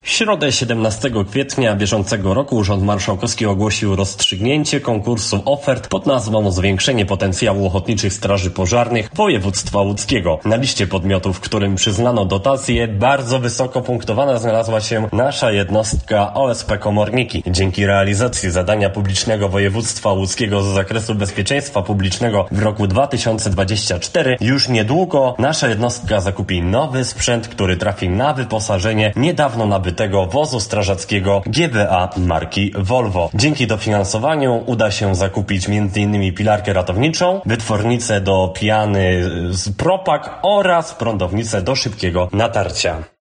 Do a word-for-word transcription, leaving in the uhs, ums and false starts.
W środę siedemnastego kwietnia bieżącego roku Urząd Marszałkowski ogłosił rozstrzygnięcie konkursu ofert pod nazwą Zwiększenie potencjału ochotniczych straży pożarnych województwa łódzkiego. Na liście podmiotów, którym przyznano dotację, bardzo wysoko punktowana znalazła się nasza jednostka O S P Komorniki. Dzięki realizacji zadania publicznego województwa łódzkiego z zakresu bezpieczeństwa publicznego w roku dwa tysiące dwudziestym czwartym już niedługo nasza jednostka zakupi nowy sprzęt, który trafi na wyposażenie niedawno nabytego tego wozu strażackiego G B A marki Volvo. Dzięki dofinansowaniu uda się zakupić między innymi pilarkę ratowniczą, wytwornicę do pijany z propak oraz prądownicę do szybkiego natarcia.